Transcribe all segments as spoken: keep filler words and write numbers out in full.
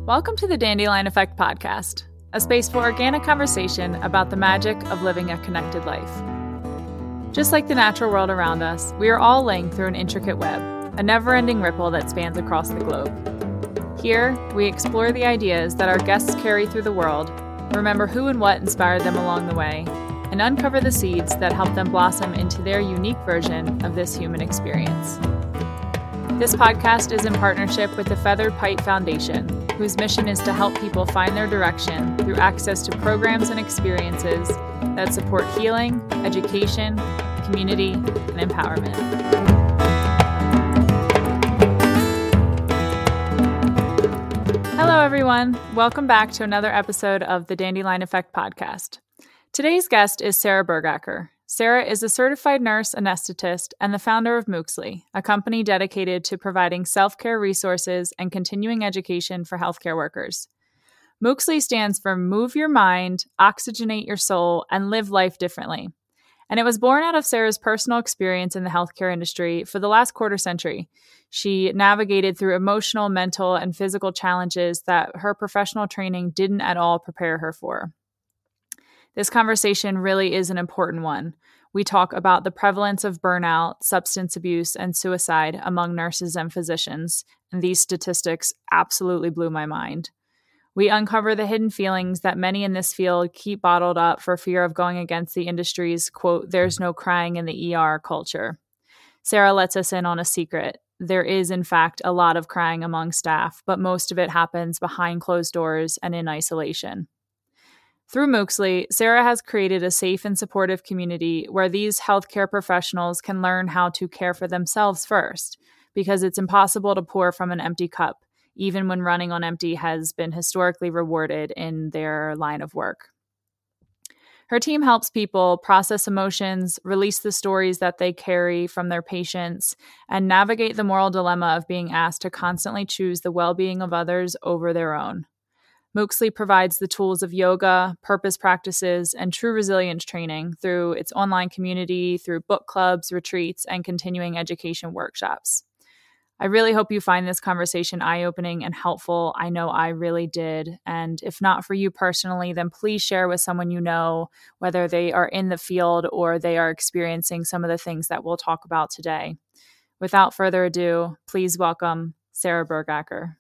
Welcome to the Dandelion Effect podcast, a space for organic conversation about the magic of living a connected life. Just like the natural world around us, we are all linked through an intricate web, a never-ending ripple that spans across the globe. Here, we explore the ideas that our guests carry through the world, remember who and what inspired them along the way, and uncover the seeds that help them blossom into their unique version of this human experience. This podcast is in partnership with the Feathered Pipe Foundation, whose mission is to help people find their direction through access to programs and experiences that support healing, education, community, and empowerment. Hello, everyone. Welcome back to another episode of the Dandelion Effect podcast. Today's guest is Sarah Burgacker. Sarah is a certified nurse anesthetist and the founder of Mooksli, a company dedicated to providing self-care resources and continuing education for healthcare workers. Mooksli stands for Move Your Mind, Oxygenate Your Soul, and Live Life Differently. And it was born out of Sarah's personal experience in the healthcare industry for the last quarter century. She navigated through emotional, mental, and physical challenges that her professional training didn't at all prepare her for. This conversation really is an important one. We talk about the prevalence of burnout, substance abuse, and suicide among nurses and physicians, and these statistics absolutely blew my mind. We uncover the hidden feelings that many in this field keep bottled up for fear of going against the industry's, quote, "there's no crying in the E R" culture. Sarah lets us in on a secret. There is, in fact, a lot of crying among staff, but most of it happens behind closed doors and in isolation. Through Mooksli, Sarah has created a safe and supportive community where these healthcare professionals can learn how to care for themselves first, because it's impossible to pour from an empty cup, even when running on empty has been historically rewarded in their line of work. Her team helps people process emotions, release the stories that they carry from their patients, and navigate the moral dilemma of being asked to constantly choose the well-being of others over their own. Mooksli provides the tools of yoga, purpose practices, and true resilience training through its online community, through book clubs, retreats, and continuing education workshops. I really hope you find this conversation eye-opening and helpful. I know I really did. And if not for you personally, then please share with someone you know, whether they are in the field or they are experiencing some of the things that we'll talk about today. Without further ado, please welcome Sarah Burgacker.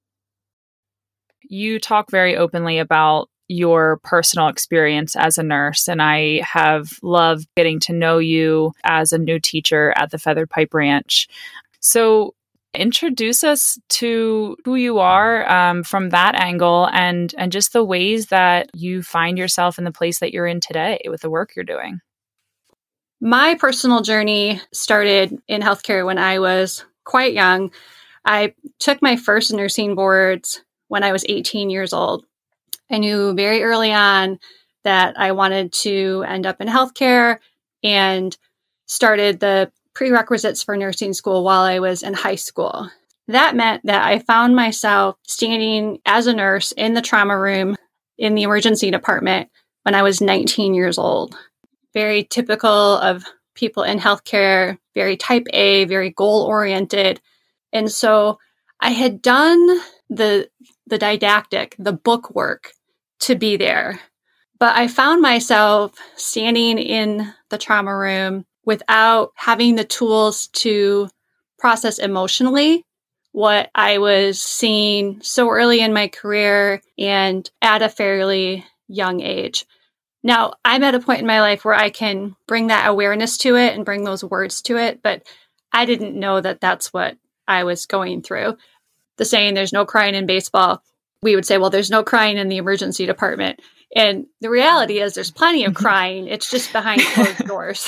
You talk very openly about your personal experience as a nurse, and I have loved getting to know you as a new teacher at the Feathered Pipe Ranch. So introduce us to who you are um, from that angle and, and just the ways that you find yourself in the place that you're in today with the work you're doing. My personal journey started in healthcare when I was quite young. I took my first nursing boards when I was eighteen years old. I knew very early on that I wanted to end up in healthcare and started the prerequisites for nursing school while I was in high school. That meant that I found myself standing as a nurse in the trauma room in the emergency department when I was nineteen years old. Very typical of people in healthcare, very type A, very goal-oriented. And so I had done the the didactic, the book work to be there. But I found myself standing in the trauma room without having the tools to process emotionally what I was seeing so early in my career and at a fairly young age. Now, I'm at a point in my life where I can bring that awareness to it and bring those words to it, but I didn't know that that's what I was going through. The saying, "there's no crying in baseball," we would say, well, there's no crying in the emergency department. And the reality is there's plenty of crying. It's just behind closed doors.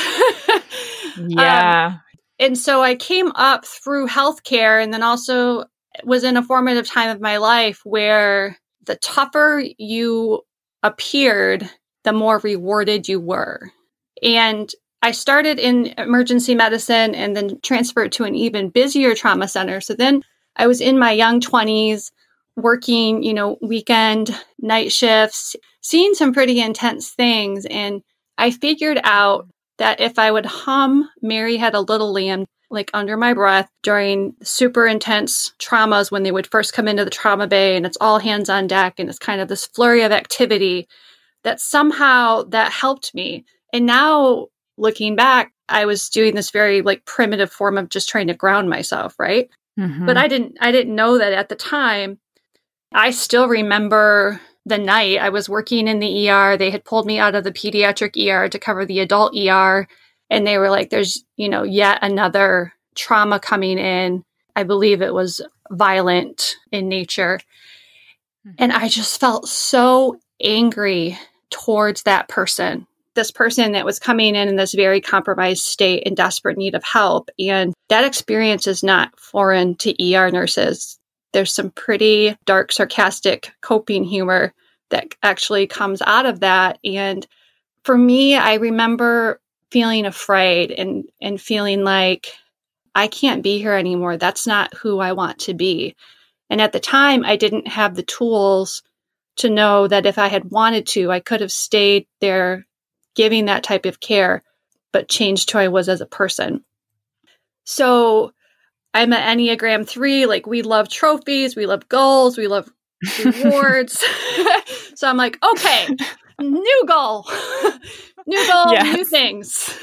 Yeah. Um, and so I came up through healthcare and then also was in a formative time of my life where the tougher you appeared, the more rewarded you were. And I started in emergency medicine and then transferred to an even busier trauma center. So then I was in my young twenties working, you know, weekend, night shifts, seeing some pretty intense things. And I figured out that if I would hum "Mary Had a Little Lamb" like under my breath during super intense traumas when they would first come into the trauma bay and it's all hands on deck and it's kind of this flurry of activity, that somehow that helped me. And now looking back, I was doing this very like primitive form of just trying to ground myself, right? Mm-hmm. But I didn't I didn't know that at the time. I still remember the night I was working in the E R. They had pulled me out of the pediatric E R to cover the adult E R. And they were like, there's, you know, yet another trauma coming in. I believe it was violent in nature. Mm-hmm. And I just felt so angry towards that person, this person that was coming in in this very compromised state in desperate need of help. And that experience is not foreign to E R nurses. There's some pretty dark, sarcastic coping humor that actually comes out of that. And for me, I remember feeling afraid and, and feeling like I can't be here anymore. That's not who I want to be. And at the time, I didn't have the tools to know that if I had wanted to, I could have stayed there giving that type of care, but changed who I was as a person. So I'm an Enneagram three, like we love trophies, we love goals, we love rewards. So I'm like, okay, new goal, new goal, yes. New things.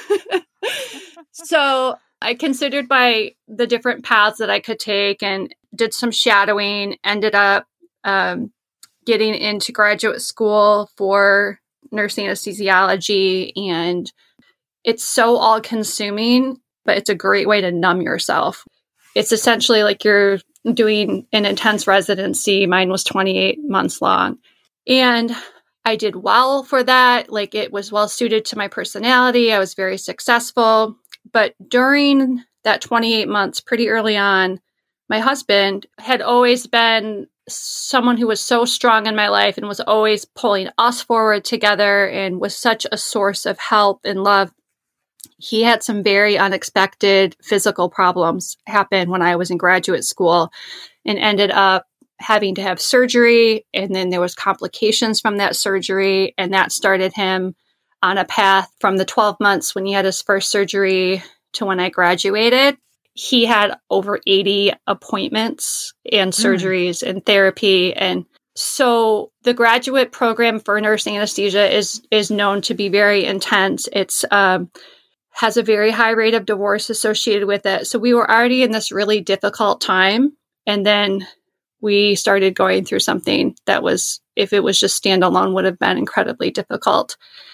So I considered by the different paths that I could take and did some shadowing, ended up um, getting into graduate school for nursing anesthesiology. And it's so all consuming, but it's a great way to numb yourself. It's essentially like you're doing an intense residency. Mine was twenty-eight months long. And I did well for that. Like it was well suited to my personality. I was very successful. But during that twenty-eight months, pretty early on, my husband had always been someone who was so strong in my life and was always pulling us forward together and was such a source of help and love. He had some very unexpected physical problems happen when I was in graduate school and ended up having to have surgery. And then there was complications from that surgery. And that started him on a path from the twelve months when he had his first surgery to when I graduated. He had over eighty appointments and surgeries mm. and therapy. And so the graduate program for nursing anesthesia is is known to be very intense. It's um, has a very high rate of divorce associated with it. So we were already in this really difficult time. And then we started going through something that was, if it was just standalone, would have been incredibly difficult.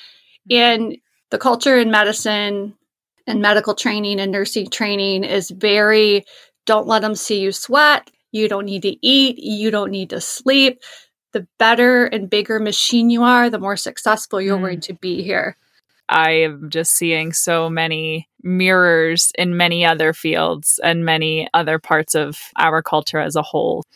And the culture in medicine and medical training and nursing training is very, don't let them see you sweat. You don't need to eat. You don't need to sleep. The better and bigger machine you are, the more successful you're mm. going to be here. I am just seeing so many mirrors in many other fields and many other parts of our culture as a whole.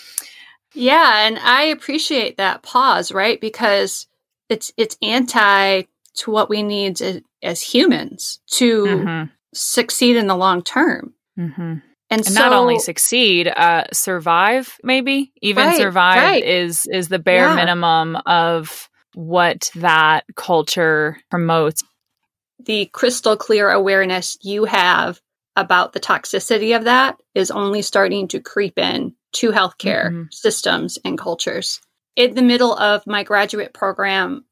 Yeah, and I appreciate that pause, right? Because it's it's anti to what we need to, as humans to mm-hmm. succeed in the long term. Mm-hmm. And, and so, not only succeed, uh, survive, maybe even right, survive right. is is the bare yeah. minimum of what that culture promotes. The crystal clear awareness you have about the toxicity of that is only starting to creep in to healthcare mm-hmm. systems and cultures. In the middle of my graduate program,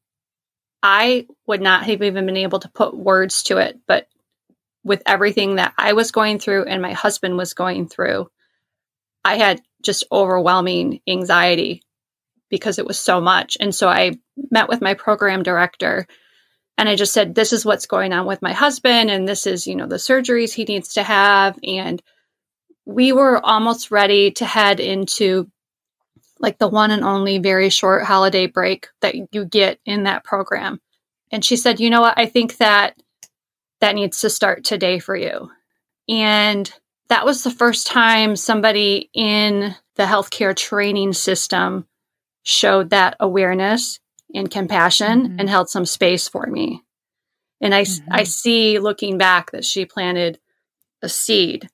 I would not have even been able to put words to it, but with everything that I was going through and my husband was going through, I had just overwhelming anxiety because it was so much. And so I met with my program director and I just said, this is what's going on with my husband. And this is, you know, the surgeries he needs to have. And we were almost ready to head into like the one and only very short holiday break that you get in that program. And she said, you know what, I think that that needs to start today for you. And that was the first time somebody in the healthcare training system showed that awareness and compassion mm-hmm. and held some space for me. And I, mm-hmm. I see looking back that she planted a seed.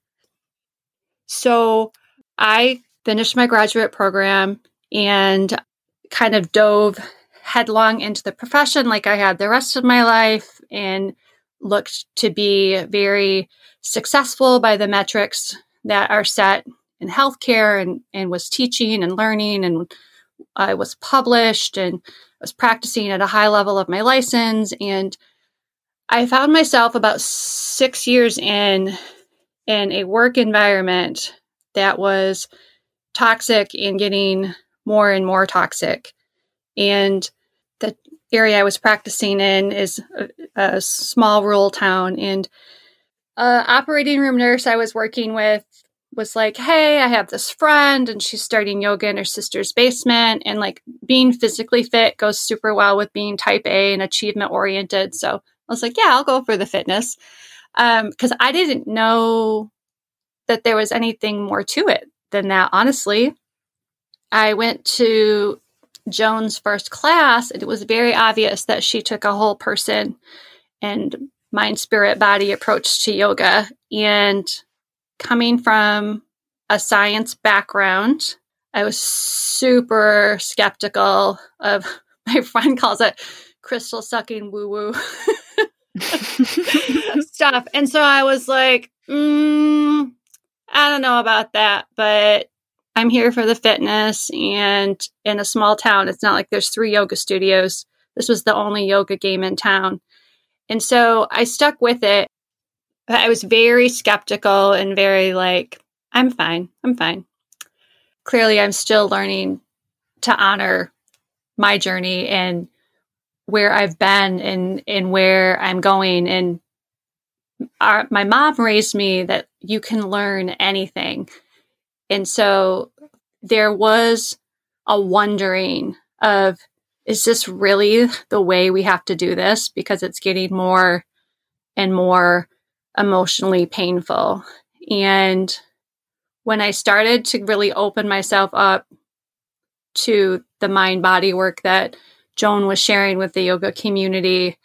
So I finished my graduate program and kind of dove headlong into the profession like I had the rest of my life and looked to be very successful by the metrics that are set in healthcare, and, and was teaching and learning, and I was published and was practicing at a high level of my license. And I found myself about six years in, in a work environment that was toxic and getting more and more toxic. And the area I was practicing in is a, a small rural town. And an operating room nurse I was working with was like, hey, I have this friend and she's starting yoga in her sister's basement. And like being physically fit goes super well with being type A and achievement oriented. So I was like, yeah, I'll go for the fitness. Um, because I didn't know that there was anything more to it than that, honestly. I went to Joan's first class, and it was very obvious that she took a whole person and mind, spirit, body approach to yoga. And coming from a science background, I was super skeptical of, my friend calls it crystal sucking woo woo stuff. And so I was like, mm, I don't know about that, but I'm here for the fitness. And in a small town, it's not like there's three yoga studios. This was the only yoga game in town. And so I stuck with it. I was very skeptical and very like, I'm fine. I'm fine. Clearly, I'm still learning to honor my journey and where I've been and, and where I'm going. And our, my mom raised me that you can learn anything. And so there was a wondering of, is this really the way we have to do this? Because it's getting more and more emotionally painful. And when I started to really open myself up to the mind body work that Joan was sharing with the yoga community,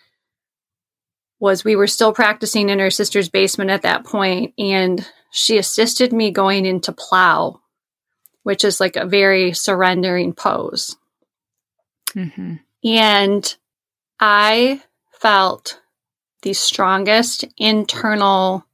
was we were still practicing in her sister's basement at that point, and she assisted me going into plow, which is like a very surrendering pose. Mm-hmm. And I felt the strongest internal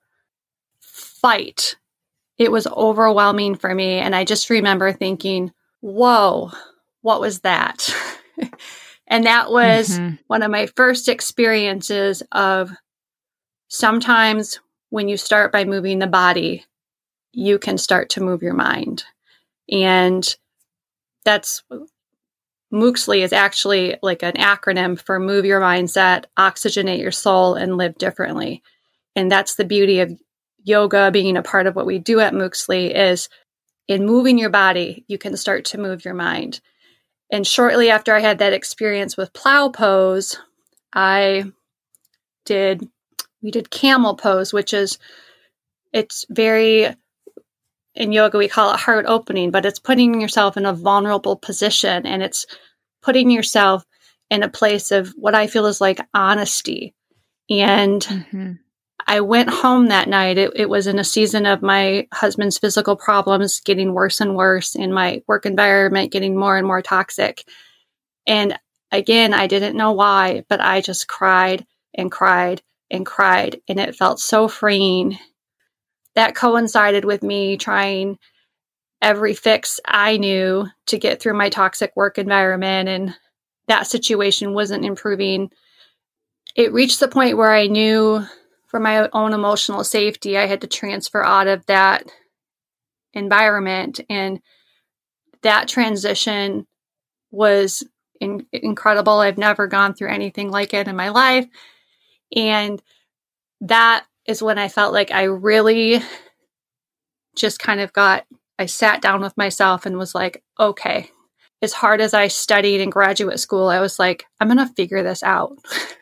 fight. It was overwhelming for me. And I just remember thinking, whoa, what was that? And that was mm-hmm. one of my first experiences of sometimes when you start by moving the body, you can start to move your mind. And that's, Mooksley is actually like an acronym for move your mindset, oxygenate your soul, and live differently. And that's the beauty of yoga being a part of what we do at Mooksley, is in moving your body, you can start to move your mind. And shortly after I had that experience with plow pose, I did, we did camel pose, which is, it's very, in yoga, we call it heart opening, but it's putting yourself in a vulnerable position, and it's putting yourself in a place of what I feel is like honesty. And mm-hmm. I went home that night. It, it was in a season of my husband's physical problems getting worse and worse, and my work environment getting more and more toxic. And again, I didn't know why, but I just cried and cried and cried, and it felt so freeing. That coincided with me trying every fix I knew to get through my toxic work environment, and that situation wasn't improving. It reached the point where I knew for my own emotional safety, I had to transfer out of that environment. And that transition was in- incredible. I've never gone through anything like it in my life. And that is when I felt like I really just kind of got, I sat down with myself and was like, okay, as hard as I studied in graduate school, I was like, I'm going to figure this out.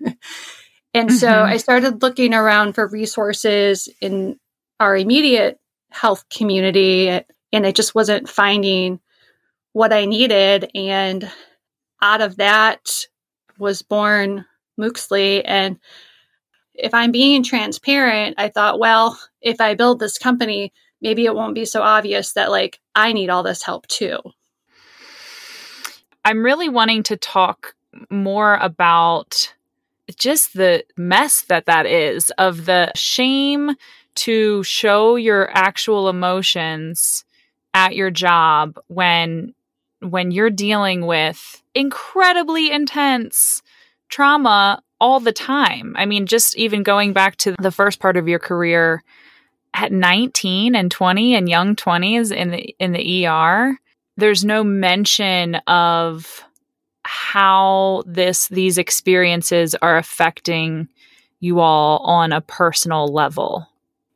And mm-hmm. so I started looking around for resources in our immediate health community, and I just wasn't finding what I needed. And out of that was born Mooksley. And if I'm being transparent, I thought, well, if I build this company, maybe it won't be so obvious that like I need all this help too. I'm really wanting to talk more about just the mess that that is, of the shame to show your actual emotions at your job when when you're dealing with incredibly intense trauma all the time. I mean, just even going back to the first part of your career at nineteen and twenty and young twenties in the in the E R, there's no mention of how this these experiences are affecting you all on a personal level.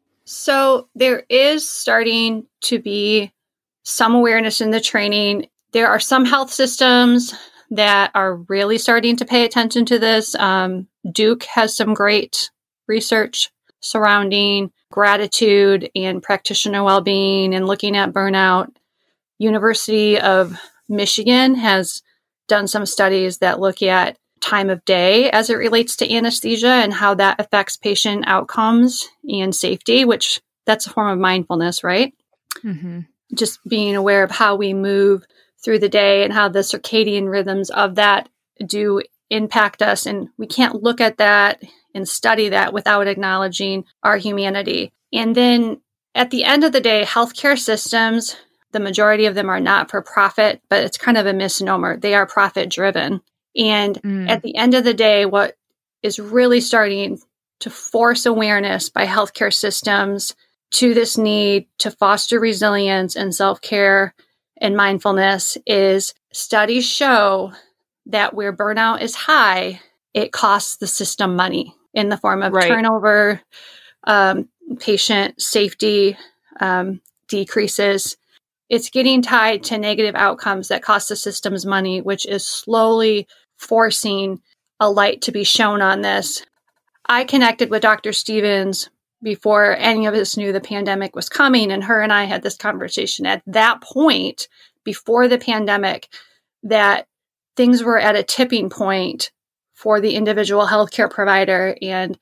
So there is starting to be some awareness in the training. There are some health systems that are really starting to pay attention to this. Um, Duke has some great research surrounding gratitude and practitioner well-being and looking at burnout. University of Michigan has done some studies that look at time of day as it relates to anesthesia and how that affects patient outcomes and safety, which that's a form of mindfulness, right? Mm-hmm. Just being aware of how we move through the day and how the circadian rhythms of that do impact us. And we can't look at that and study that without acknowledging our humanity. And then at the end of the day, healthcare systems, the majority of them are not for profit, but it's kind of a misnomer. They are profit driven. And mm. at the end of the day, what is really starting to force awareness by healthcare systems to this need to foster resilience and self-care and mindfulness is studies show that where burnout is high, it costs the system money in the form of right. turnover, um, patient safety um, decreases. It's getting tied to negative outcomes that cost the systems money, which is slowly forcing a light to be shown on this. I connected with Doctor Stevens before any of us knew the pandemic was coming, and her and I had this conversation at that point, before the pandemic, that things were at a tipping point for the individual healthcare provider, and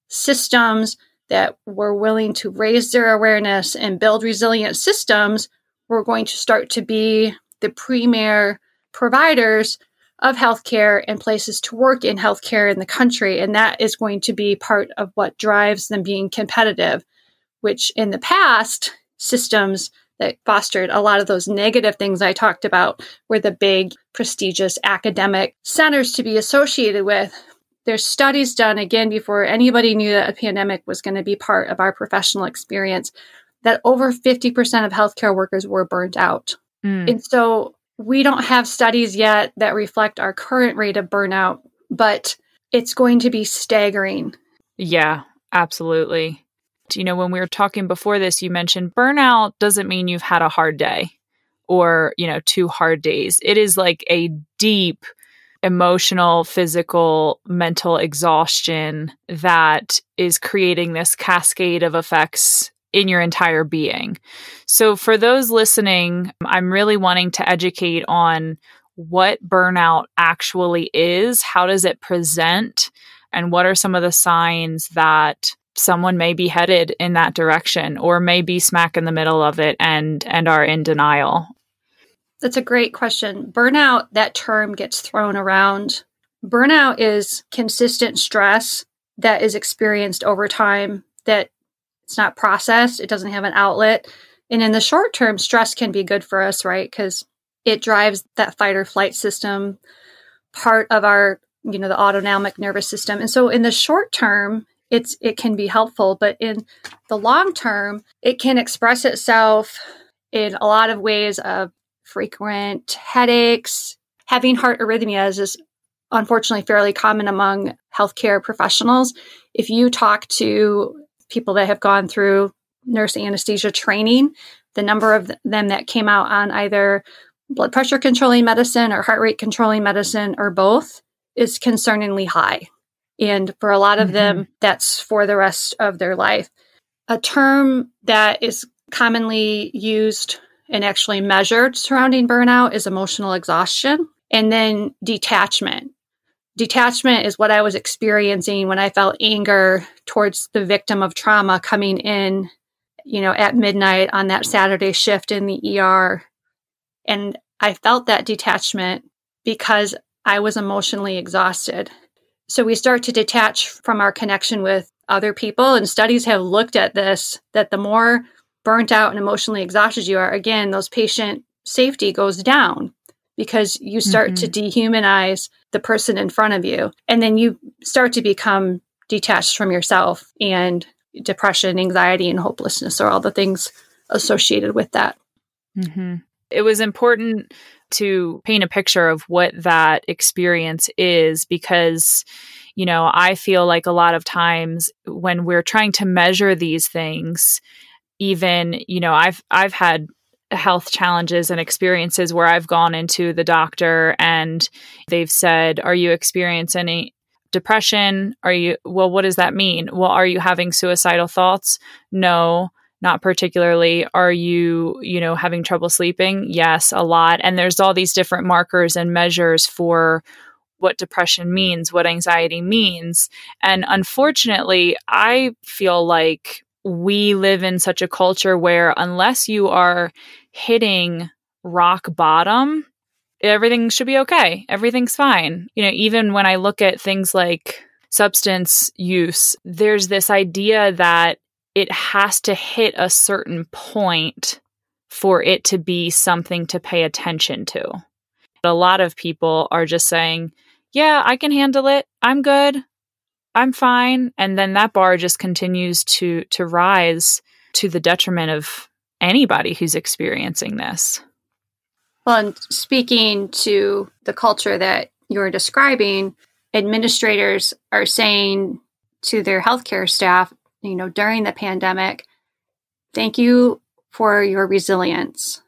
systems that were willing to raise their awareness and build resilient systems were going to start to be the premier providers of healthcare and places to work in healthcare in the country. And that is going to be part of what drives them being competitive, which in the past, systems that fostered a lot of those negative things I talked about were the big, prestigious academic centers to be associated with. There's studies done, again, before anybody knew that a pandemic was going to be part of our professional experience, that over fifty percent of healthcare workers were burnt out. Mm. And so we don't have studies yet that reflect our current rate of burnout, but it's going to be staggering. Yeah, absolutely. You know, when we were talking before this, you mentioned burnout doesn't mean you've had a hard day or, you know, two hard days. It is like a deep emotional, physical, mental exhaustion that is creating this cascade of effects in your entire being. So for those listening, I'm really wanting to educate on what burnout actually is, how does it present, and what are some of the signs that someone may be headed in that direction or may be smack in the middle of it and and are in denial. That's a great question. Burnout, that term gets thrown around. Burnout is consistent stress that is experienced over time, that it's not processed, it doesn't have an outlet. And in the short term, stress can be good for us, right? Because it drives that fight or flight system, part of our, you know, the autonomic nervous system. And so in the short term, it's it can be helpful, but in the long term, it can express itself in a lot of ways of frequent headaches. Having heart arrhythmias is unfortunately fairly common among healthcare professionals. If you talk to people that have gone through nurse anesthesia training, the number of them that came out on either blood pressure controlling medicine or heart rate controlling medicine or both is concerningly high. And for a lot of mm-hmm. them, that's for the rest of their life. A term that is commonly used and actually measured surrounding burnout is emotional exhaustion, and then detachment. Detachment is what I was experiencing when I felt anger towards the victim of trauma coming in, you know, at midnight on that Saturday shift in the E R. And I felt that detachment because I was emotionally exhausted. So we start to detach from our connection with other people. And studies have looked at this, that the more burnt out and emotionally exhausted you are, again, those patient safety goes down because you start mm-hmm. to dehumanize the person in front of you. And then you start to become detached from yourself, and depression, anxiety, and hopelessness are all the things associated with that. Mm-hmm. It was important to paint a picture of what that experience is because, you know, I feel like a lot of times when we're trying to measure these things, even, you know, I've I've had health challenges and experiences where I've gone into the doctor and they've said, "Are you experiencing any depression? Are you, well, what does that mean? Well, are you having suicidal thoughts? No, not particularly. Are you, you know, having trouble sleeping? Yes, a lot." And there's all these different markers and measures for what depression means, what anxiety means. And unfortunately, I feel like we live in such a culture where unless you are hitting rock bottom, everything should be okay. Everything's fine. You know, even when I look at things like substance use, there's this idea that it has to hit a certain point for it to be something to pay attention to. A lot of people are just saying, yeah, I can handle it. I'm good. I'm fine. And then that bar just continues to to rise to the detriment of anybody who's experiencing this. Well, and speaking to the culture that you're describing, administrators are saying to their healthcare staff, you know, during the pandemic, thank you for your resilience.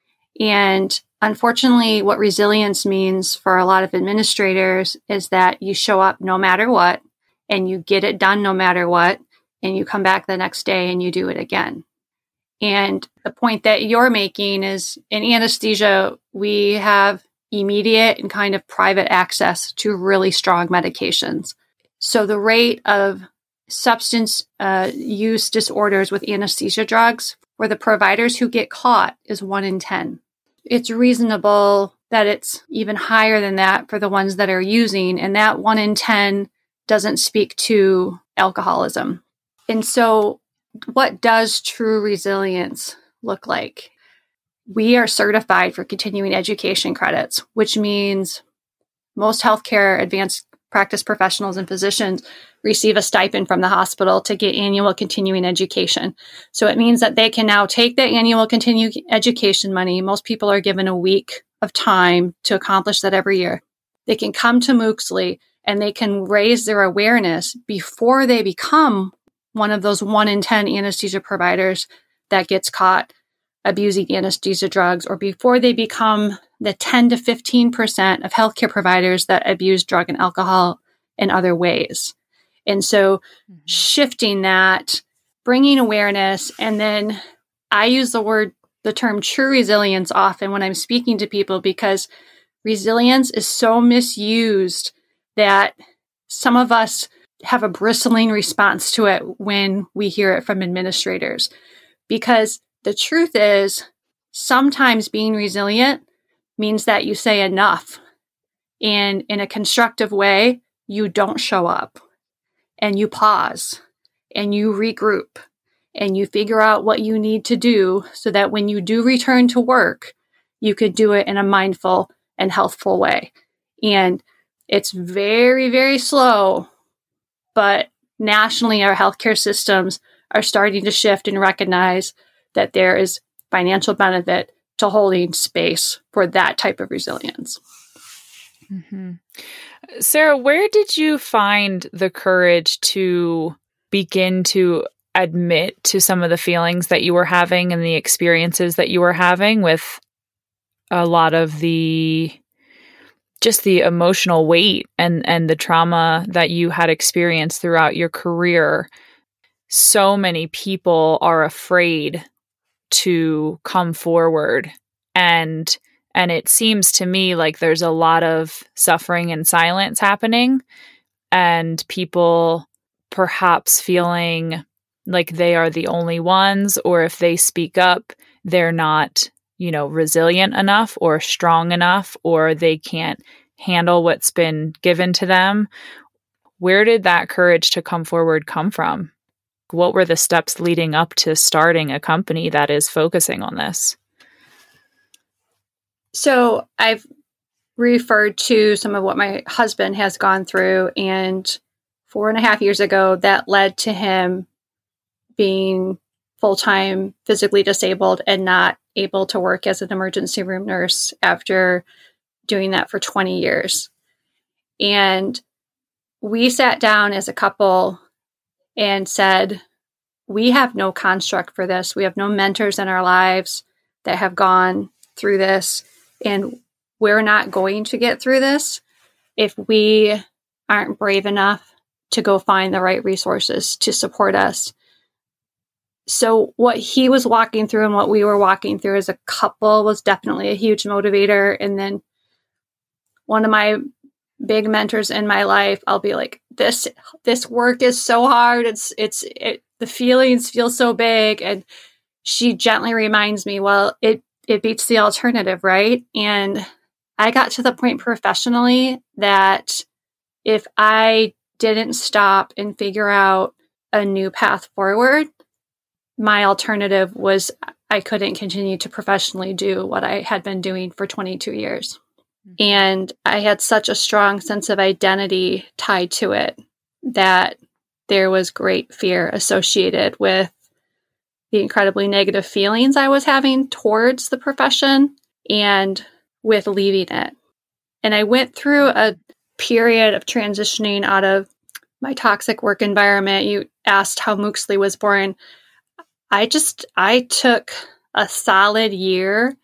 And unfortunately, what resilience means for a lot of administrators is that you show up no matter what, and you get it done no matter what, and you come back the next day and you do it again. And the point that you're making is in anesthesia, we have immediate and kind of private access to really strong medications. So the rate of substance uh, use disorders with anesthesia drugs for the providers who get caught is one in ten. It's reasonable that it's even higher than that for the ones that are using, and that one in ten doesn't speak to alcoholism. And so what does true resilience look like? We are certified for continuing education credits, which means most healthcare advanced practice professionals and physicians receive a stipend from the hospital to get annual continuing education. So it means that they can now take the annual continuing education money. Most people are given a week of time to accomplish that every year. They can come to Mooksley and they can raise their awareness before they become one of those one in ten anesthesia providers that gets caught abusing anesthesia drugs, or before they become the ten to fifteen percent of healthcare providers that abuse drug and alcohol in other ways. And so mm-hmm. shifting that, bringing awareness, and then I use the word, the term true resilience often when I'm speaking to people, because resilience is so misused that some of us have a bristling response to it when we hear it from administrators. Because the truth is, sometimes being resilient means that you say enough. And in a constructive way, you don't show up. And you pause. And you regroup. And you figure out what you need to do so that when you do return to work, you could do it in a mindful and healthful way. And it's very, very slow. But nationally, our healthcare systems are starting to shift and recognize that there is financial benefit to holding space for that type of resilience. Mm-hmm. Sarah, where did you find the courage to begin to admit to some of the feelings that you were having and the experiences that you were having with a lot of the just the emotional weight and, and the trauma that you had experienced throughout your career? So many people are afraid to come forward. And and it seems to me like there's a lot of suffering and silence happening, and people perhaps feeling like they are the only ones, or if they speak up, they're not, you know, resilient enough or strong enough, or they can't handle what's been given to them. Where did that courage to come forward come from? What were the steps leading up to starting a company that is focusing on this? So I've referred to some of what my husband has gone through, and four and a half years ago, that led to him being full-time physically disabled and not able to work as an emergency room nurse after doing that for twenty years. And we sat down as a couple and said, we have no construct for this. We have no mentors in our lives that have gone through this, and we're not going to get through this if we aren't brave enough to go find the right resources to support us. So what he was walking through and what we were walking through as a couple was definitely a huge motivator. And then one of my big mentors in my life, I'll be like, this, this work is so hard. It's, it's, it, the feelings feel so big. And she gently reminds me, well, it, it beats the alternative, right? And I got to the point professionally that if I didn't stop and figure out a new path forward, my alternative was I couldn't continue to professionally do what I had been doing for twenty-two years. Mm-hmm. And I had such a strong sense of identity tied to it that there was great fear associated with the incredibly negative feelings I was having towards the profession and with leaving it. And I went through a period of transitioning out of my toxic work environment. You asked how Mooksley was born. I just, I took a solid year,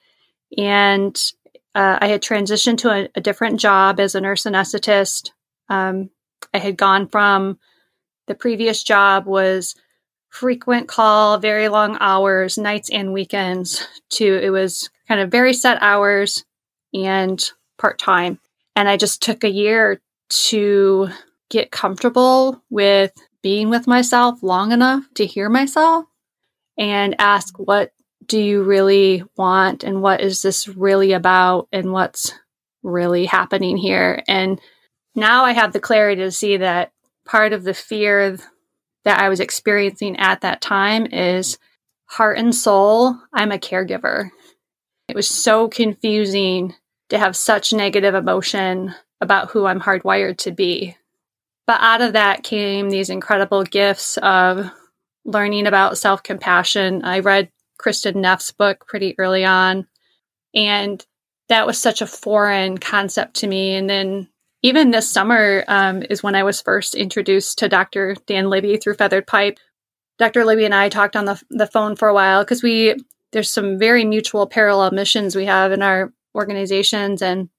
and uh, I had transitioned to a, a different job as a nurse anesthetist. Um, I had gone from the previous job was frequent call, very long hours, nights and weekends, to it was kind of very set hours and part-time. And I just took a year to get comfortable with being with myself long enough to hear myself and ask, what do you really want? And what is this really about? And what's really happening here? And now I have the clarity to see that part of the fear that I was experiencing at that time is heart and soul, I'm a caregiver. It was so confusing to have such negative emotion about who I'm hardwired to be. But out of that came these incredible gifts of learning about self-compassion. I read Kristen Neff's book pretty early on, and that was such a foreign concept to me. And then even this summer um, is when I was first introduced to Doctor Dan Libby through Feathered Pipe. Doctor Libby and I talked on the, the phone for a while because we there's some very mutual parallel missions we have in our organizations. And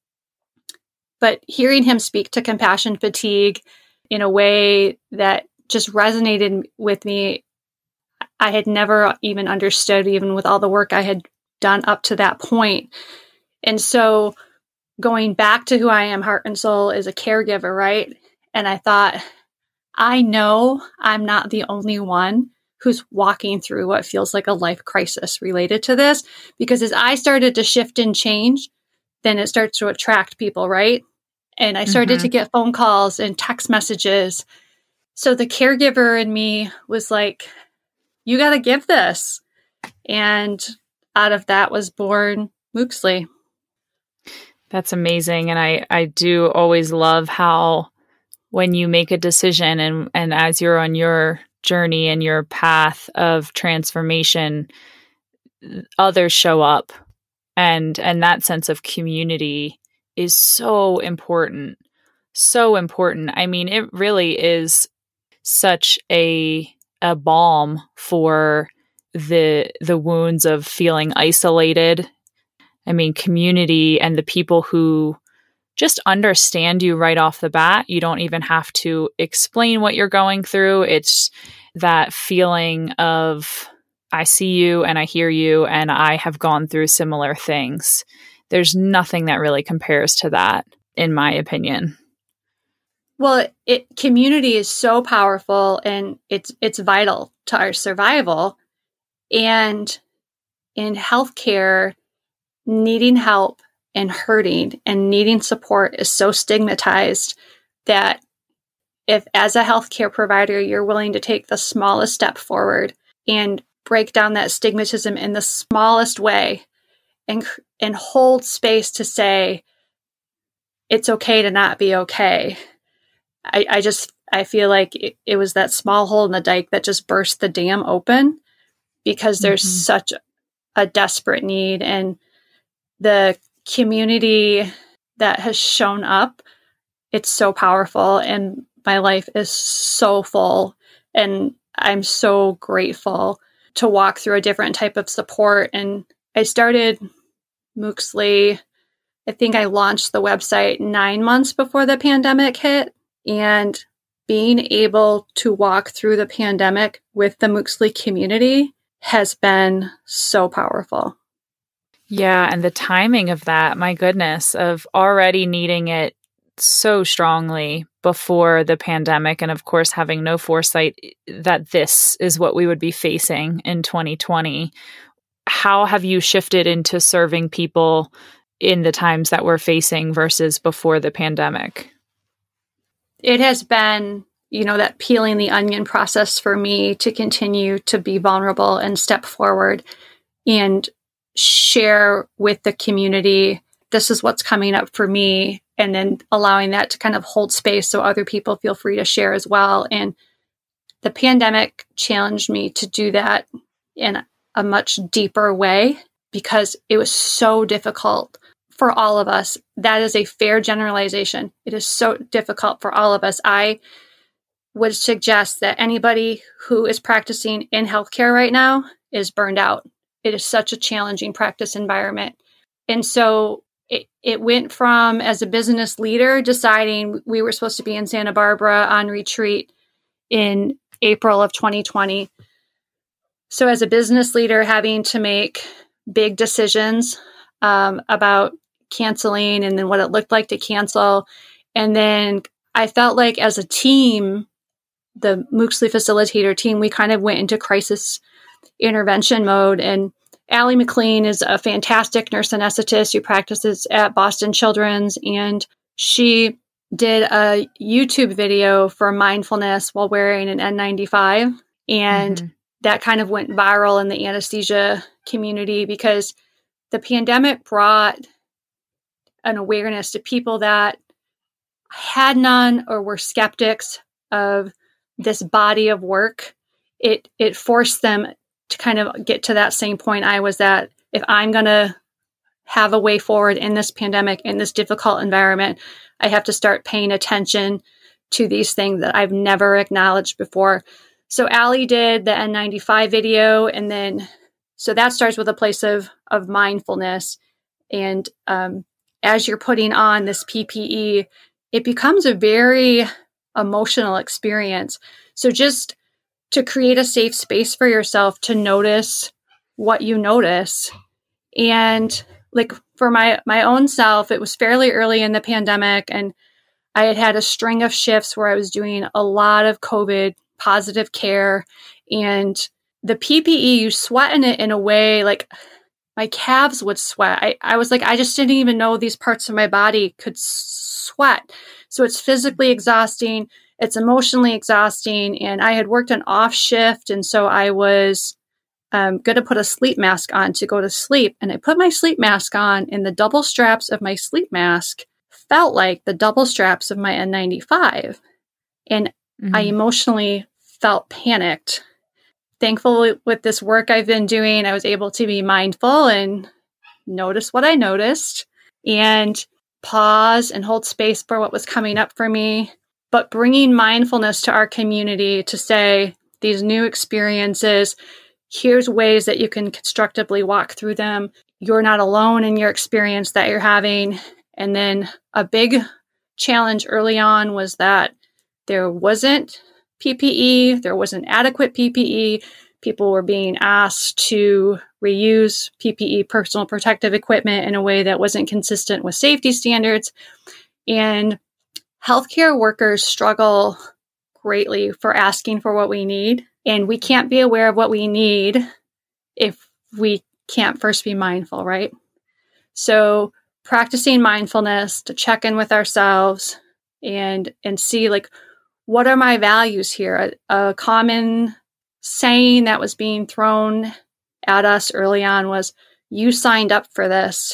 but hearing him speak to compassion fatigue in a way that just resonated with me, I had never even understood, even with all the work I had done up to that point. And so going back to who I am, heart and soul, is a caregiver, right? And I thought, I know I'm not the only one who's walking through what feels like a life crisis related to this, because as I started to shift and change, then it starts to attract people, right? And I started mm-hmm. to get phone calls and text messages. So the caregiver in me was like, you got to give this. And out of that was born Mooksley. That's amazing. And I, I do always love how when you make a decision and, and as you're on your journey and your path of transformation, others show up. And, and that sense of community is so important. So important. I mean, it really is such a a balm for the the wounds of feeling isolated. I mean, community and the people who just understand you right off the bat. You don't even have to explain what you're going through. It's that feeling of, I see you and I hear you and I have gone through similar things. There's nothing that really compares to that, in my opinion. Well, it, community is so powerful, and it's it's vital to our survival. And in healthcare, needing help and hurting and needing support is so stigmatized that if as a healthcare provider, you're willing to take the smallest step forward and break down that stigmatism in the smallest way and, and hold space to say, it's okay to not be okay. I, I just, I feel like it, it was that small hole in the dike that just burst the dam open because there's mm-hmm. such a desperate need, and the community that has shown up, it's so powerful, and my life is so full, and I'm so grateful to walk through a different type of support. And I started Mooksly, I think I launched the website nine months before the pandemic hit, and being able to walk through the pandemic with the Mooksly community has been so powerful. Yeah, and the timing of that, my goodness, of already needing it so strongly before the pandemic, and of course having no foresight that this is what we would be facing in twenty twenty. How have you shifted into serving people in the times that we're facing versus before the pandemic? It has been, you know, that peeling the onion process for me to continue to be vulnerable and step forward and share with the community, this is what's coming up for me, and then allowing that to kind of hold space so other people feel free to share as well. And the pandemic challenged me to do that in a much deeper way because it was so difficult for all of us. That is a fair generalization. It is so difficult for all of us. I would suggest that anybody who is practicing in healthcare right now is burned out. It is such a challenging practice environment. And so it, it went from, as a business leader, deciding we were supposed to be in Santa Barbara on retreat in April of twenty twenty. So as a business leader, having to make big decisions um, about canceling and then what it looked like to cancel. And then I felt like as a team, the Mooksly facilitator team, we kind of went into crisis intervention mode. And Allie McLean is a fantastic nurse anesthetist who practices at Boston Children's. And she did a YouTube video for mindfulness while wearing an N ninety-five. And mm-hmm. that kind of went viral in the anesthesia community because the pandemic brought an awareness to people that had none or were skeptics of this body of work. It it forced them to kind of get to that same point I was at. If I'm going to have a way forward in this pandemic, in this difficult environment, I have to start paying attention to these things that I've never acknowledged before. So Allie did the N ninety-five video, and then so that starts with a place of of mindfulness. And um, as you're putting on this P P E, it becomes a very emotional experience. So just to create a safe space for yourself to notice what you notice. And like for my, my own self, it was fairly early in the pandemic, and I had had a string of shifts where I was doing a lot of COVID positive care, and the P P E, you sweat in it in a way, like my calves would sweat. I, I was like, I just didn't even know these parts of my body could sweat. So it's physically exhausting. It's emotionally exhausting. And I had worked an off shift. And so I was um, going to put a sleep mask on to go to sleep. And I put my sleep mask on, and the double straps of my sleep mask felt like the double straps of my N ninety-five. And mm-hmm. I emotionally felt panicked. Thankfully, with this work I've been doing, I was able to be mindful and notice what I noticed and pause and hold space for what was coming up for me. But bringing mindfulness to our community to say, these new experiences, here's ways that you can constructively walk through them. You're not alone in your experience that you're having. And then a big challenge early on was that there wasn't P P E, there wasn't adequate P P E. People were being asked to reuse P P E, personal protective equipment, in a way that wasn't consistent with safety standards. And healthcare workers struggle greatly for asking for what we need. And we can't be aware of what we need if we can't first be mindful, right? So practicing mindfulness to check in with ourselves and and see, like, what are my values here? A, a common saying that was being thrown at us early on was, you signed up for this.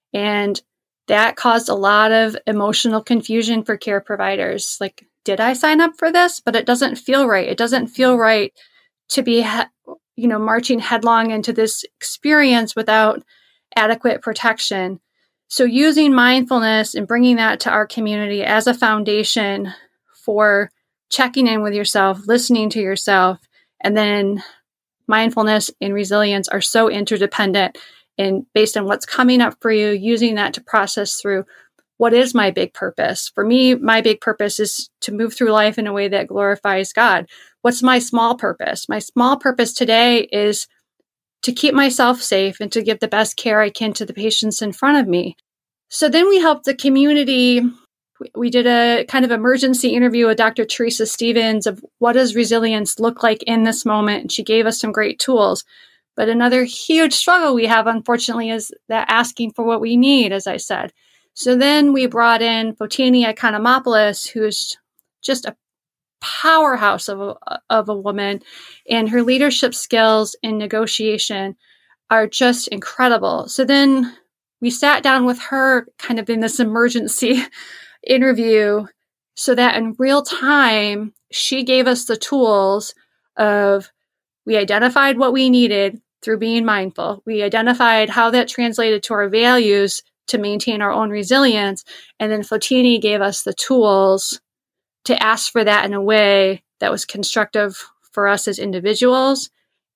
And that caused a lot of emotional confusion for care providers. Like, did I sign up for this? But it doesn't feel right. It doesn't feel right to be, you know, marching headlong into this experience without adequate protection. So using mindfulness and bringing that to our community as a foundation for checking in with yourself, listening to yourself, and then mindfulness and resilience are so interdependent. And based on what's coming up for you, using that to process through, what is my big purpose? For me, my big purpose is to move through life in a way that glorifies God. What's my small purpose? My small purpose today is to keep myself safe and to give the best care I can to the patients in front of me. So then we helped the community. We did a kind of emergency interview with Doctor Teresa Stevens of what does resilience look like in this moment. And she gave us some great tools. But another huge struggle we have, unfortunately, is that asking for what we need, as I said. So then we brought in Fotini Economopoulos, who's just a powerhouse of a, of a woman, and her leadership skills in negotiation are just incredible. So then we sat down with her kind of in this emergency interview so that in real time, she gave us the tools of, we identified what we needed through being mindful. We identified how that translated to our values to maintain our own resilience. And then Fotini gave us the tools to ask for that in a way that was constructive for us as individuals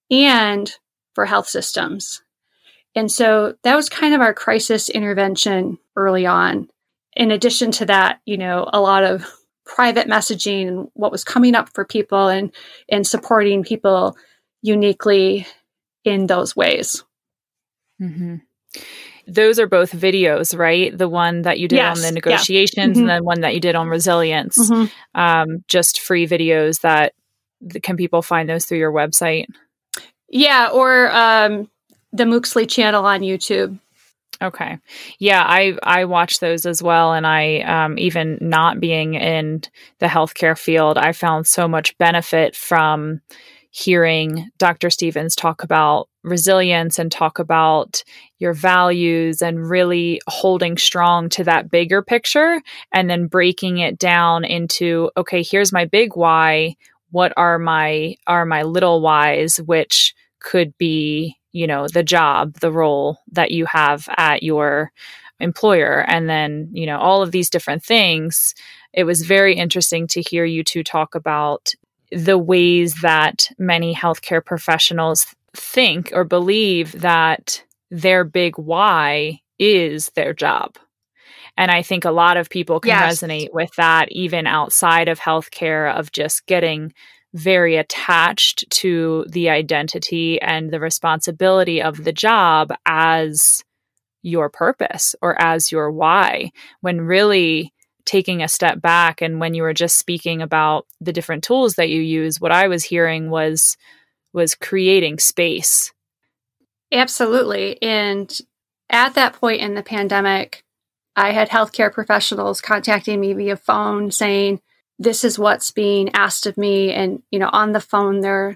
and for health systems. And so that was kind of our crisis intervention early on. In addition to that, you know, a lot of private messaging and what was coming up for people and, and supporting people uniquely in those ways. Mm-hmm. Those are both videos, right? The one that you did yes. on the negotiations yeah. mm-hmm. and then one that you did on resilience. Mm-hmm. Um, just free videos that can people find those through your website? Yeah, or um, the Mooksley channel on YouTube. Okay. Yeah, I I watch those as well. And I, um, even not being in the healthcare field, I found so much benefit from hearing Doctor Stevens talk about resilience and talk about your values and really holding strong to that bigger picture and then breaking it down into, okay, here's my big why. What are my, are my little whys, which could be, you know, the job, the role that you have at your employer. And then, you know, all of these different things. It was very interesting to hear you two talk about the ways that many healthcare professionals think or believe that their big why is their job. And I think a lot of people can yes. resonate with that, even outside of healthcare, of just getting very attached to the identity and the responsibility of the job as your purpose or as your why, when really taking a step back. And when you were just speaking about the different tools that you use, what I was hearing was was creating space. Absolutely. And at that point in the pandemic, I had healthcare professionals contacting me via phone saying, this is what's being asked of me. And, you know, on the phone, they're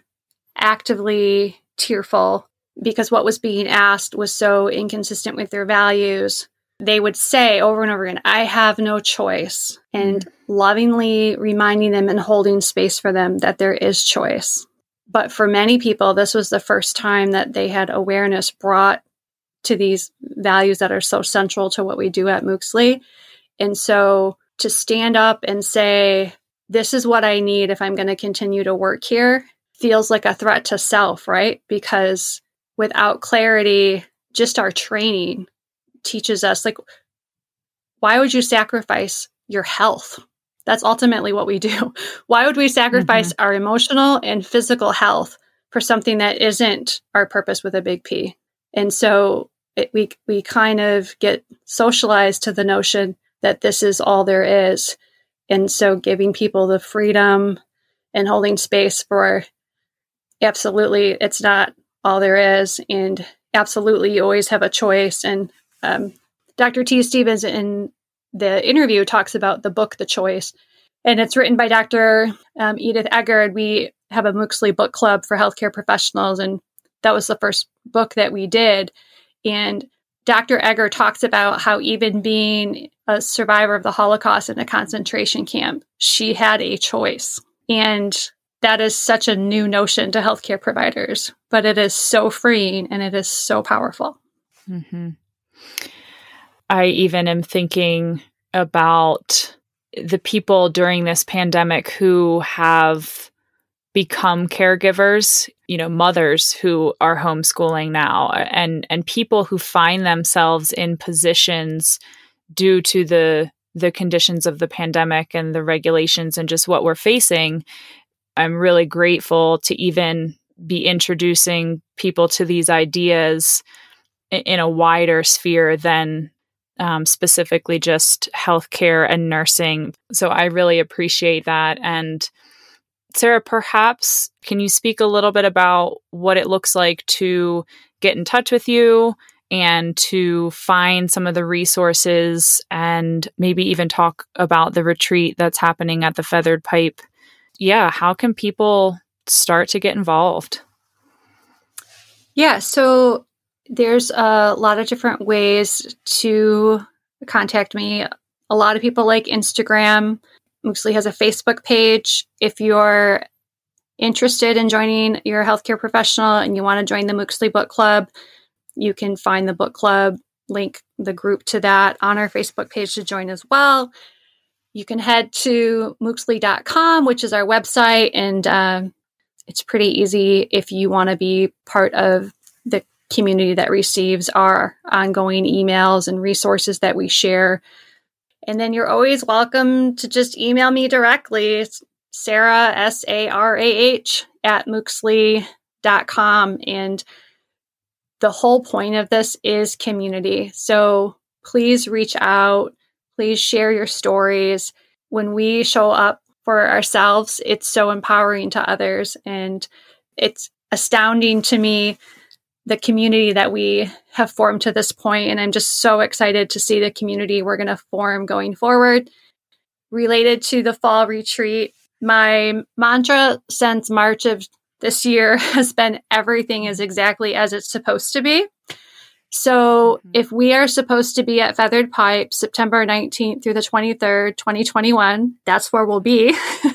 actively tearful because what was being asked was so inconsistent with their values. They would say over and over again, I have no choice, and mm-hmm. lovingly reminding them and holding space for them that there is choice. But for many people, this was the first time that they had awareness brought to these values that are so central to what we do at Mooksley. And so to stand up and say, this is what I need if I'm going to continue to work here, feels like a threat to self, right? Because without clarity, just our training teaches us, like, why would you sacrifice your health? That's ultimately what we do. Why would we sacrifice mm-hmm. our emotional and physical health for something that isn't our purpose with a big P? And so it, we we kind of get socialized to the notion that this is all there is. And so giving people the freedom and holding space for, absolutely, it's not all there is. And absolutely, you always have a choice. And um, Doctor T. Stevens in the interview talks about the book, The Choice. And it's written by Doctor Um, Edith Eggert. We have a Mooksley book club for healthcare professionals, and that was the first book that we did. And Doctor Eggert talks about how even being a survivor of the Holocaust in a concentration camp, she had a choice. And that is such a new notion to healthcare providers, but it is so freeing and it is so powerful. Mm-hmm. I even am thinking about the people during this pandemic who have become caregivers, you know, mothers who are homeschooling now, and and people who find themselves in positions due to the the conditions of the pandemic and the regulations and just what we're facing. I'm really grateful to even be introducing people to these ideas in, in a wider sphere than um, specifically just healthcare and nursing. So I really appreciate that. And Sarah, perhaps can you speak a little bit about what it looks like to get in touch with you and to find some of the resources, and maybe even talk about the retreat that's happening at the Feathered Pipe? Yeah, how can people start to get involved? Yeah, so there's a lot of different ways to contact me. A lot of people like Instagram. Mooksley has a Facebook page. If you're interested in joining your healthcare professional and you want to join the Mooksley Book Club, you can find the book club, link the group to that on our Facebook page to join as well. You can head to mooksley dot com, which is our website, and um, it's pretty easy if you want to be part of the community that receives our ongoing emails and resources that we share. And then you're always welcome to just email me directly. It's Sarah, S A R A H, at mooksley dot com. And the whole point of this is community. So please reach out. Please share your stories. When we show up for ourselves, it's so empowering to others. And it's astounding to me, the community that we have formed to this point. And I'm just so excited to see the community we're going to form going forward. Related to the fall retreat, my mantra since March of this year has been everything is exactly as it's supposed to be. So mm-hmm. if we are supposed to be at Feathered Pipe September nineteenth through the twenty-third, twenty twenty-one, that's where we'll be.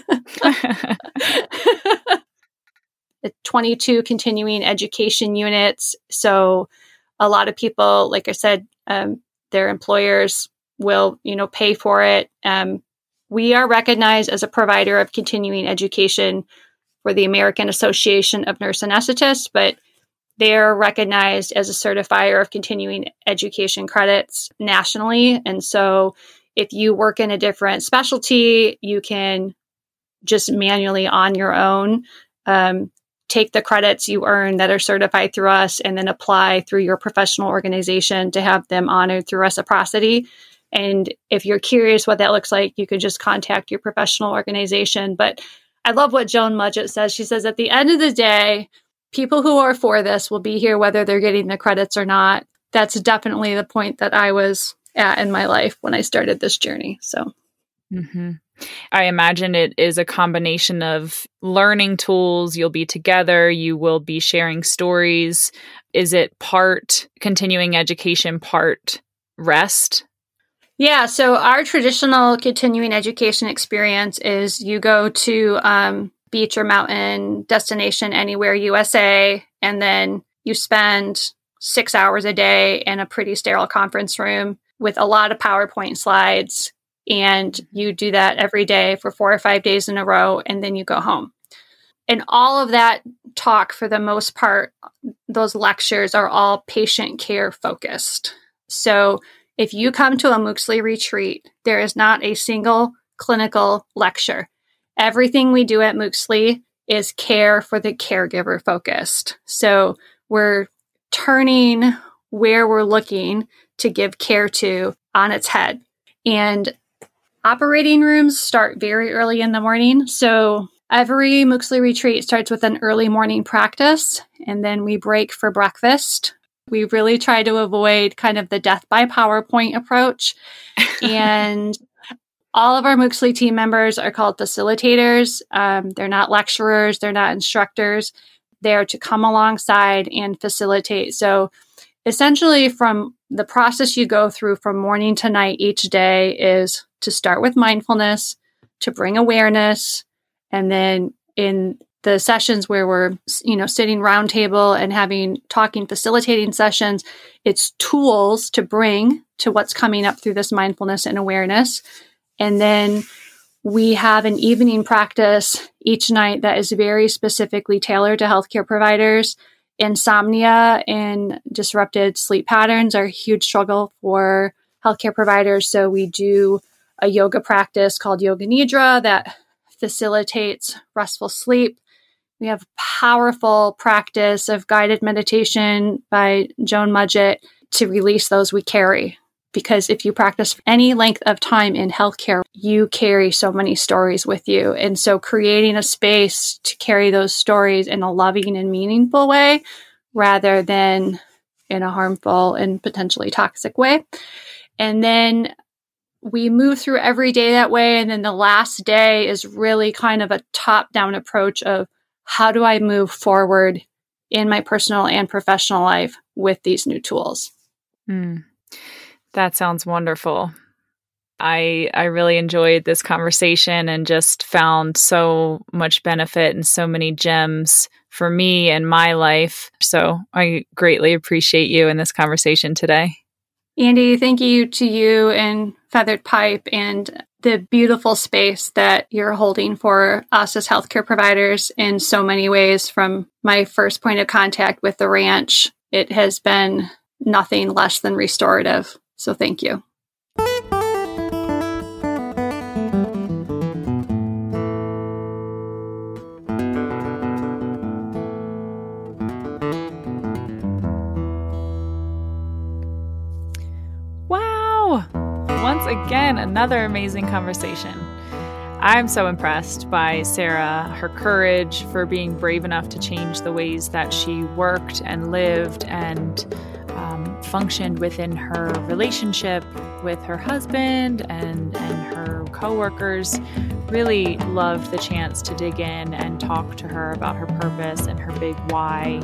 twenty-two continuing education units. So a lot of people, like I said, um, their employers will, you know, pay for it. Um, we are recognized as a provider of continuing education for the American Association of Nurse Anesthetists, but they're recognized as a certifier of continuing education credits nationally. And so if you work in a different specialty, you can just manually on your own um, take the credits you earn that are certified through us and then apply through your professional organization to have them honored through reciprocity. And if you're curious what that looks like, you could just contact your professional organization. But I love what Joan Mudgett says. She says, at the end of the day, people who are for this will be here whether they're getting the credits or not. That's definitely the point that I was at in my life when I started this journey. So, mm-hmm. I imagine it is a combination of learning tools. You'll be together. You will be sharing stories. Is it part continuing education, part rest? Yeah. So our traditional continuing education experience is you go to um, beach or mountain destination anywhere U S A, and then you spend six hours a day in a pretty sterile conference room with a lot of PowerPoint slides. And you do that every day for four or five days in a row, and then you go home. And all of that talk, for the most part, those lectures are all patient care focused. So if you come to a Mooksley retreat, there is not a single clinical lecture. Everything we do at Mooksley is care for the caregiver focused. So we're turning where we're looking to give care to on its head. And operating rooms start very early in the morning. So every Mooksley retreat starts with an early morning practice, and then we break for breakfast. We really try to avoid kind of the death by PowerPoint approach. And All of our Mooksli team members are called facilitators. Um, they're not lecturers. They're not instructors. They're to come alongside and facilitate. So essentially, from the process you go through from morning to night each day is to start with mindfulness, to bring awareness, and then in the sessions where we're, you know, sitting round table and having talking, facilitating sessions, it's tools to bring to what's coming up through this mindfulness and awareness. And then we have an evening practice each night that is very specifically tailored to healthcare providers. Insomnia and disrupted sleep patterns are a huge struggle for healthcare providers. So we do a yoga practice called Yoga Nidra that facilitates restful sleep. We have powerful practice of guided meditation by Joan Mudgett to release those we carry. Because if you practice any length of time in healthcare, you carry so many stories with you. And so creating a space to carry those stories in a loving and meaningful way, rather than in a harmful and potentially toxic way. And then we move through every day that way. And then the last day is really kind of a top-down approach of how do I move forward in my personal and professional life with these new tools. Mm. That sounds wonderful. I I really enjoyed this conversation and just found so much benefit and so many gems for me and my life. So I greatly appreciate you in this conversation today. Andy, thank you to you and Feathered Pipe and the beautiful space that you're holding for us as healthcare providers in so many ways. From my first point of contact with the ranch, it has been nothing less than restorative. So thank you. Wow! Once again, another amazing conversation. I'm so impressed by Sarah, her courage for being brave enough to change the ways that she worked and lived and um, functioned within her relationship with her husband and, and her coworkers. Really loved the chance to dig in and talk to her about her purpose and her big why.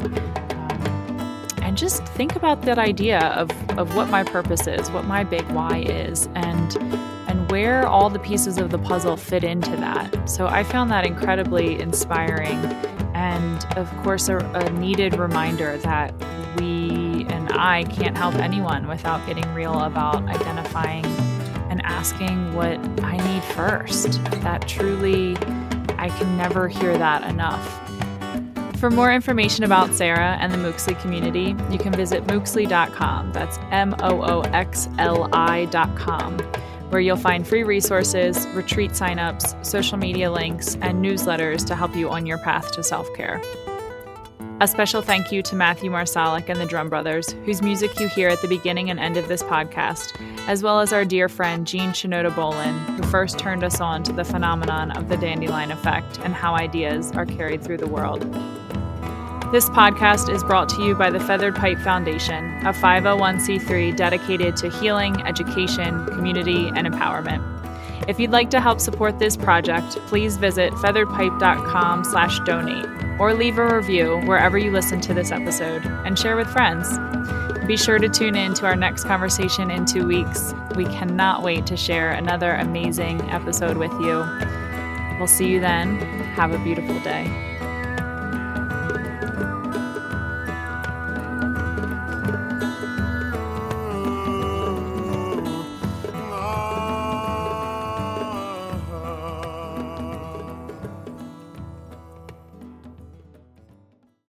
And just think about that idea of, of what my purpose is, what my big why is, and and where all the pieces of the puzzle fit into that. So I found that incredibly inspiring and, of course, a, a needed reminder that we and I can't help anyone without getting real about identifying and asking what I need first. That truly, I can never hear that enough. For more information about Sarah and the Mooksli community, you can visit mooksli dot com. That's M O O X L I dot com, where you'll find free resources, retreat signups, social media links, and newsletters to help you on your path to self-care. A special thank you to Matthew Marsalic and the Drum Brothers, whose music you hear at the beginning and end of this podcast, as well as our dear friend Jean Shinoda Bolin, who first turned us on to the phenomenon of the dandelion effect and how ideas are carried through the world. This podcast is brought to you by the Feathered Pipe Foundation, a five oh one c three dedicated to healing, education, community, and empowerment. If you'd like to help support this project, please visit featheredpipe dot com slash donate or leave a review wherever you listen to this episode and share with friends. Be sure to tune in to our next conversation in two weeks. We cannot wait to share another amazing episode with you. We'll see you then. Have a beautiful day.